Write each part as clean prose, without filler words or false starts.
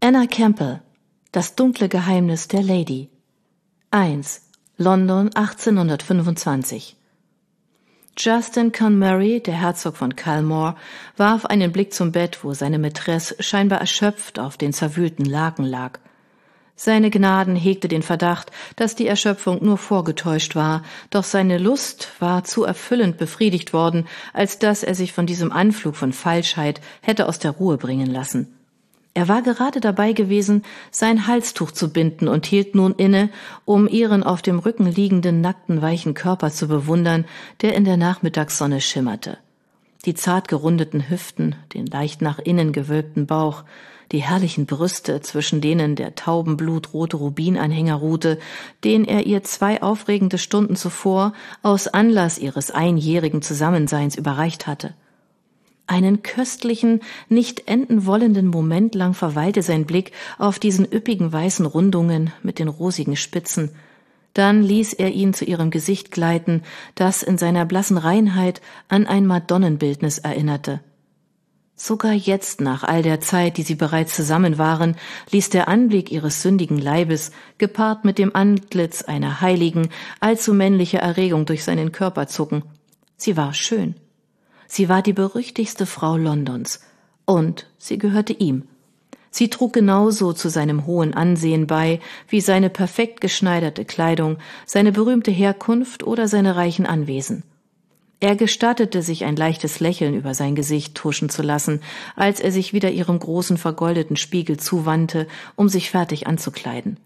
Anna Campbell, Das dunkle Geheimnis der Lady. 1. London 1825. Justin Conmary, der Herzog von Culmore, warf einen Blick zum Bett, wo seine Mätresse scheinbar erschöpft auf den zerwühlten Laken lag. Seine Gnaden hegte den Verdacht, dass die Erschöpfung nur vorgetäuscht war, doch seine Lust war zu erfüllend befriedigt worden, als dass er sich von diesem Anflug von Falschheit hätte aus der Ruhe bringen lassen. Er war gerade dabei gewesen, sein Halstuch zu binden und hielt nun inne, um ihren auf dem Rücken liegenden, nackten, weichen Körper zu bewundern, der in der Nachmittagssonne schimmerte. Die zart gerundeten Hüften, den leicht nach innen gewölbten Bauch, die herrlichen Brüste, zwischen denen der taubenblutrote Rubinanhänger ruhte, den er ihr 2 aufregende Stunden zuvor aus Anlass ihres einjährigen Zusammenseins überreicht hatte. Einen köstlichen, nicht enden wollenden Moment lang verweilte sein Blick auf diesen üppigen weißen Rundungen mit den rosigen Spitzen. Dann ließ er ihn zu ihrem Gesicht gleiten, das in seiner blassen Reinheit an ein Madonnenbildnis erinnerte. Sogar jetzt, nach all der Zeit, die sie bereits zusammen waren, ließ der Anblick ihres sündigen Leibes, gepaart mit dem Antlitz einer Heiligen, allzu männliche Erregung durch seinen Körper zucken. Sie war schön. Sie war die berüchtigste Frau Londons, und sie gehörte ihm. Sie trug genauso zu seinem hohen Ansehen bei, wie seine perfekt geschneiderte Kleidung, seine berühmte Herkunft oder seine reichen Anwesen. Er gestattete sich ein leichtes Lächeln über sein Gesicht tuschen zu lassen, als er sich wieder ihrem großen vergoldeten Spiegel zuwandte, um sich fertig anzukleiden.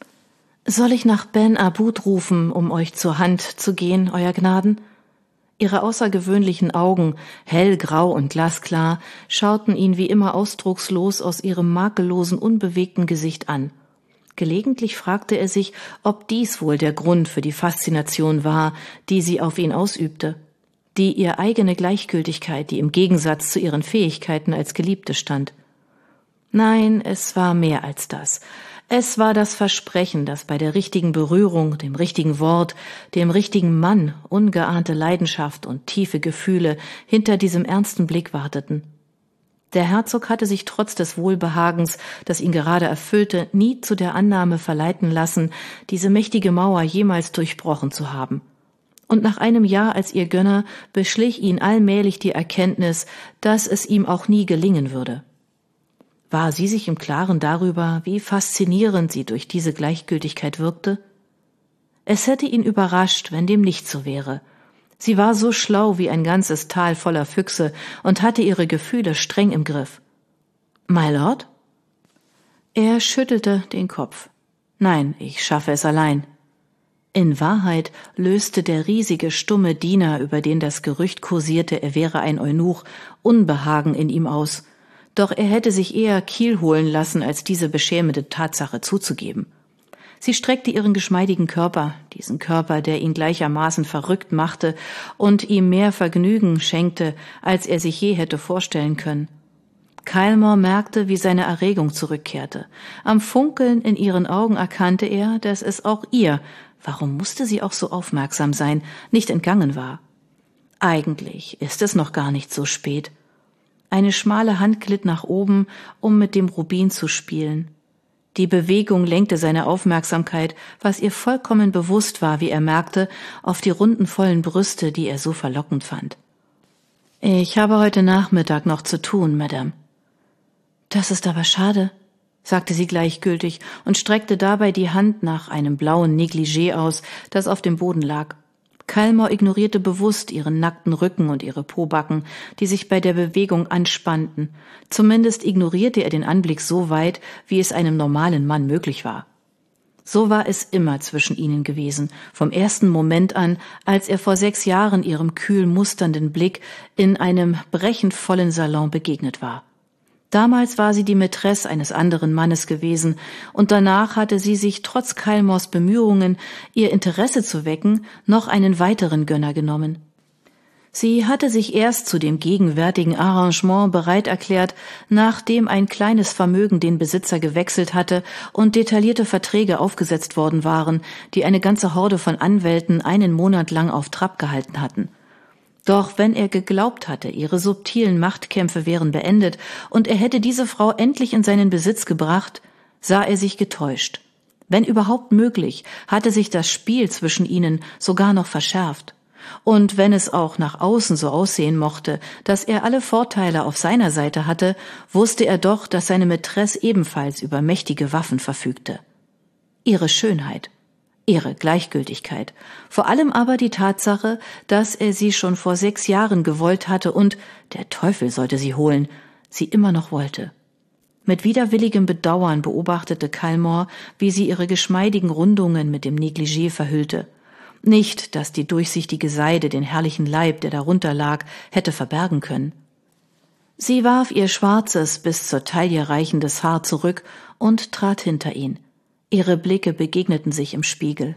»Soll ich nach Ben Abud rufen, um euch zur Hand zu gehen, Euer Gnaden?« Ihre außergewöhnlichen Augen, hellgrau und glasklar, schauten ihn wie immer ausdruckslos aus ihrem makellosen, unbewegten Gesicht an. Gelegentlich fragte er sich, ob dies wohl der Grund für die Faszination war, die sie auf ihn ausübte, die ihr eigene Gleichgültigkeit, die im Gegensatz zu ihren Fähigkeiten als Geliebte stand. Nein, es war mehr als das. Es war das Versprechen, dass bei der richtigen Berührung, dem richtigen Wort, dem richtigen Mann ungeahnte Leidenschaft und tiefe Gefühle hinter diesem ernsten Blick warteten. Der Herzog hatte sich trotz des Wohlbehagens, das ihn gerade erfüllte, nie zu der Annahme verleiten lassen, diese mächtige Mauer jemals durchbrochen zu haben. Und nach einem Jahr als ihr Gönner beschlich ihn allmählich die Erkenntnis, dass es ihm auch nie gelingen würde. War sie sich im Klaren darüber, wie faszinierend sie durch diese Gleichgültigkeit wirkte? Es hätte ihn überrascht, wenn dem nicht so wäre. Sie war so schlau wie ein ganzes Tal voller Füchse und hatte ihre Gefühle streng im Griff. »My Lord?« Er schüttelte den Kopf. »Nein, ich schaffe es allein.« In Wahrheit löste der riesige, stumme Diener, über den das Gerücht kursierte, er wäre ein Eunuch, Unbehagen in ihm aus. Doch er hätte sich eher Kiel holen lassen, als diese beschämende Tatsache zuzugeben. Sie streckte ihren geschmeidigen Körper, diesen Körper, der ihn gleichermaßen verrückt machte und ihm mehr Vergnügen schenkte, als er sich je hätte vorstellen können. Culmore merkte, wie seine Erregung zurückkehrte. Am Funkeln in ihren Augen erkannte er, dass es auch ihr, warum musste sie auch so aufmerksam sein, nicht entgangen war. Eigentlich ist es noch gar nicht so spät. Eine schmale Hand glitt nach oben, um mit dem Rubin zu spielen. Die Bewegung lenkte seine Aufmerksamkeit, was ihr vollkommen bewusst war, wie er merkte, auf die runden, vollen Brüste, die er so verlockend fand. »Ich habe heute Nachmittag noch zu tun, Madame.« »Das ist aber schade«, sagte sie gleichgültig und streckte dabei die Hand nach einem blauen Negligé aus, das auf dem Boden lag. Culmore ignorierte bewusst ihren nackten Rücken und ihre Pobacken, die sich bei der Bewegung anspannten. Zumindest ignorierte er den Anblick so weit, wie es einem normalen Mann möglich war. So war es immer zwischen ihnen gewesen, vom ersten Moment an, als er vor 6 Jahren ihrem kühl musternden Blick in einem brechend vollen Salon begegnet war. Damals war sie die Mätresse eines anderen Mannes gewesen, und danach hatte sie sich trotz Culmores Bemühungen, ihr Interesse zu wecken, noch einen weiteren Gönner genommen. Sie hatte sich erst zu dem gegenwärtigen Arrangement bereit erklärt, nachdem ein kleines Vermögen den Besitzer gewechselt hatte und detaillierte Verträge aufgesetzt worden waren, die eine ganze Horde von Anwälten einen Monat lang auf Trab gehalten hatten. Doch wenn er geglaubt hatte, ihre subtilen Machtkämpfe wären beendet und er hätte diese Frau endlich in seinen Besitz gebracht, sah er sich getäuscht. Wenn überhaupt möglich, hatte sich das Spiel zwischen ihnen sogar noch verschärft. Und wenn es auch nach außen so aussehen mochte, dass er alle Vorteile auf seiner Seite hatte, wusste er doch, dass seine Mätresse ebenfalls über mächtige Waffen verfügte. Ihre Schönheit, ihre Gleichgültigkeit, vor allem aber die Tatsache, dass er sie schon vor 6 Jahren gewollt hatte und, der Teufel sollte sie holen, sie immer noch wollte. Mit widerwilligem Bedauern beobachtete Calmore, wie sie ihre geschmeidigen Rundungen mit dem Negligé verhüllte. Nicht, dass die durchsichtige Seide den herrlichen Leib, der darunter lag, hätte verbergen können. Sie warf ihr schwarzes, bis zur Taille reichendes Haar zurück und trat hinter ihn. Ihre Blicke begegneten sich im Spiegel.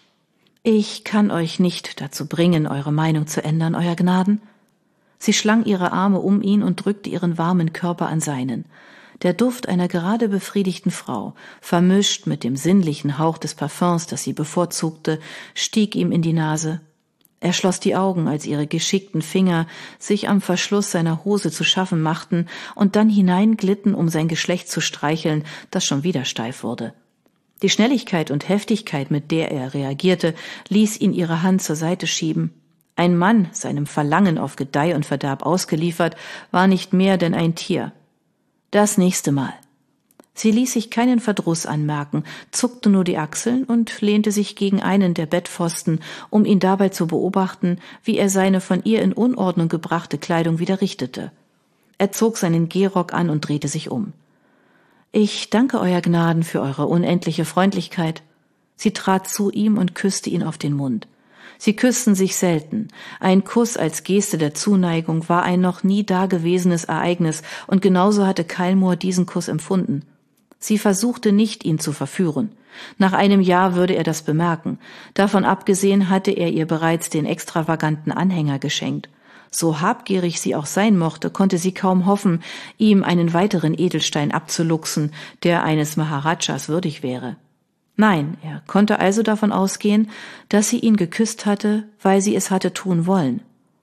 »Ich kann euch nicht dazu bringen, eure Meinung zu ändern, Euer Gnaden.« Sie schlang ihre Arme um ihn und drückte ihren warmen Körper an seinen. Der Duft einer gerade befriedigten Frau, vermischt mit dem sinnlichen Hauch des Parfüms, das sie bevorzugte, stieg ihm in die Nase. Er schloss die Augen, als ihre geschickten Finger sich am Verschluss seiner Hose zu schaffen machten und dann hineinglitten, um sein Geschlecht zu streicheln, das schon wieder steif wurde. Die Schnelligkeit und Heftigkeit, mit der er reagierte, ließ ihn ihre Hand zur Seite schieben. Ein Mann, seinem Verlangen auf Gedeih und Verderb ausgeliefert, war nicht mehr denn ein Tier. Das nächste Mal. Sie ließ sich keinen Verdruss anmerken, zuckte nur die Achseln und lehnte sich gegen einen der Bettpfosten, um ihn dabei zu beobachten, wie er seine von ihr in Unordnung gebrachte Kleidung wieder richtete. Er zog seinen Gehrock an und drehte sich um. »Ich danke Euer Gnaden für eure unendliche Freundlichkeit.« Sie trat zu ihm und küsste ihn auf den Mund. Sie küssten sich selten. Ein Kuss als Geste der Zuneigung war ein noch nie dagewesenes Ereignis, und genauso hatte Calmore diesen Kuss empfunden. Sie versuchte nicht, ihn zu verführen. Nach einem Jahr würde er das bemerken. Davon abgesehen hatte er ihr bereits den extravaganten Anhänger geschenkt. So habgierig sie auch sein mochte, konnte sie kaum hoffen, ihm einen weiteren Edelstein abzuluxen, der eines Maharajas würdig wäre. Nein, er konnte also davon ausgehen, dass sie ihn geküsst hatte, weil sie es hatte tun wollen.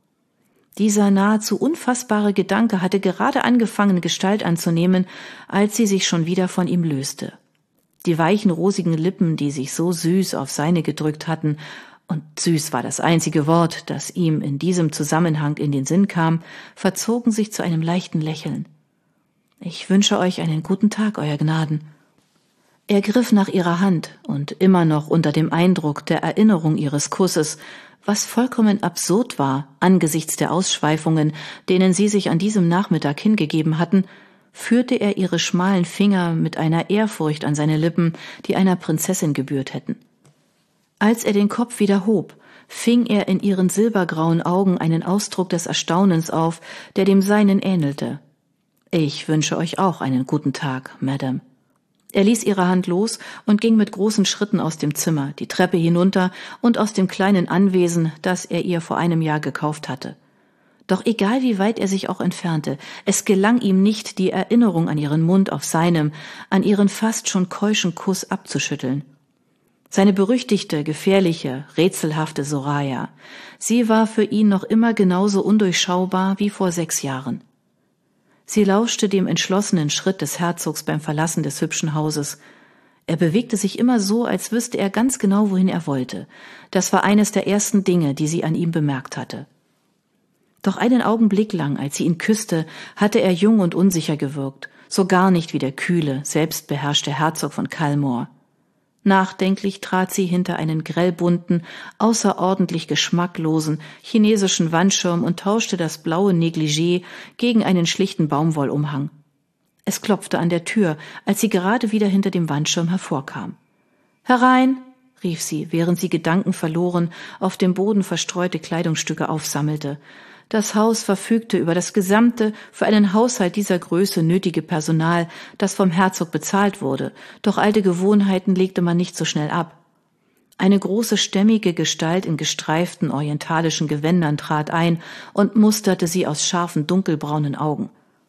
Dieser nahezu unfassbare Gedanke hatte gerade angefangen, Gestalt anzunehmen, als sie sich schon wieder von ihm löste. Die weichen, rosigen Lippen, die sich so süß auf seine gedrückt hatten, und süß war das einzige Wort, das ihm in diesem Zusammenhang in den Sinn kam, verzogen sich zu einem leichten Lächeln. »Ich wünsche euch einen guten Tag, Euer Gnaden.« Er griff nach ihrer Hand und immer noch unter dem Eindruck der Erinnerung ihres Kusses, was vollkommen absurd war angesichts der Ausschweifungen, denen sie sich an diesem Nachmittag hingegeben hatten, führte er ihre schmalen Finger mit einer Ehrfurcht an seine Lippen, die einer Prinzessin gebührt hätten. Als er den Kopf wieder hob, fing er in ihren silbergrauen Augen einen Ausdruck des Erstaunens auf, der dem seinen ähnelte. »Ich wünsche euch auch einen guten Tag, Madame.« Er ließ ihre Hand los und ging mit großen Schritten aus dem Zimmer, die Treppe hinunter und aus dem kleinen Anwesen, das er ihr vor einem Jahr gekauft hatte. Doch egal wie weit er sich auch entfernte, es gelang ihm nicht, die Erinnerung an ihren Mund auf seinem, an ihren fast schon keuschen Kuss abzuschütteln. Seine berüchtigte, gefährliche, rätselhafte Soraya, sie war für ihn noch immer genauso undurchschaubar wie vor 6 Jahren. Sie lauschte dem entschlossenen Schritt des Herzogs beim Verlassen des hübschen Hauses. Er bewegte sich immer so, als wüsste er ganz genau, wohin er wollte. Das war eines der ersten Dinge, die sie an ihm bemerkt hatte. Doch einen Augenblick lang, als sie ihn küsste, hatte er jung und unsicher gewirkt, so gar nicht wie der kühle, selbstbeherrschte Herzog von Calmore. Nachdenklich trat sie hinter einen grellbunten, außerordentlich geschmacklosen chinesischen Wandschirm und tauschte das blaue Negligé gegen einen schlichten Baumwollumhang. Es klopfte an der Tür, als sie gerade wieder hinter dem Wandschirm hervorkam. »Herein«, rief sie, während sie gedankenverloren auf dem Boden verstreute Kleidungsstücke aufsammelte. Das Haus verfügte über das gesamte, für einen Haushalt dieser Größe nötige Personal, das vom Herzog bezahlt wurde, doch alte Gewohnheiten legte man nicht so schnell ab. Eine große stämmige Gestalt in gestreiften orientalischen Gewändern trat ein und musterte sie aus scharfen dunkelbraunen Augen.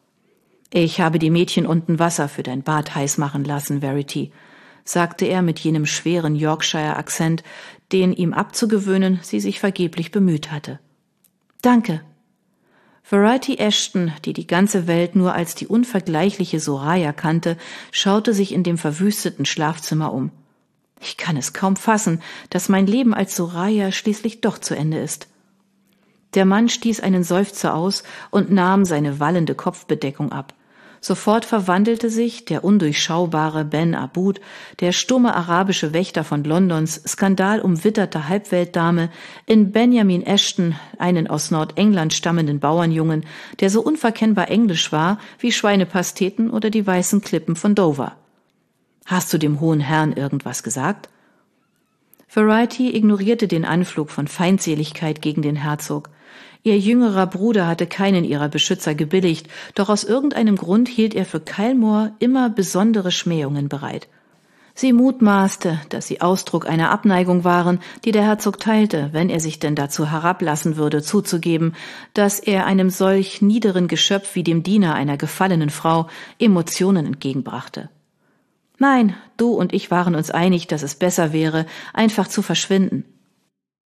»Ich habe die Mädchen unten Wasser für dein Bad heiß machen lassen, Verity«, sagte er mit jenem schweren Yorkshire-Akzent, den ihm abzugewöhnen sie sich vergeblich bemüht hatte. »Danke.« Variety Ashton, die die ganze Welt nur als die unvergleichliche Soraya kannte, schaute sich in dem verwüsteten Schlafzimmer um. »Ich kann es kaum fassen, dass mein Leben als Soraya schließlich doch zu Ende ist.« Der Mann stieß einen Seufzer aus und nahm seine wallende Kopfbedeckung ab. Sofort verwandelte sich der undurchschaubare Ben Abud, der stumme arabische Wächter von Londons skandalumwitterte Halbweltdame, in Benjamin Ashton, einen aus Nordengland stammenden Bauernjungen, der so unverkennbar englisch war wie Schweinepasteten oder die weißen Klippen von Dover. »Hast du dem hohen Herrn irgendwas gesagt?« Variety ignorierte den Anflug von Feindseligkeit gegen den Herzog. Ihr jüngerer Bruder hatte keinen ihrer Beschützer gebilligt, doch aus irgendeinem Grund hielt er für Kylemore immer besondere Schmähungen bereit. Sie mutmaßte, dass sie Ausdruck einer Abneigung waren, die der Herzog teilte, wenn er sich denn dazu herablassen würde, zuzugeben, dass er einem solch niederen Geschöpf wie dem Diener einer gefallenen Frau Emotionen entgegenbrachte. »Nein, du und ich waren uns einig, dass es besser wäre, einfach zu verschwinden.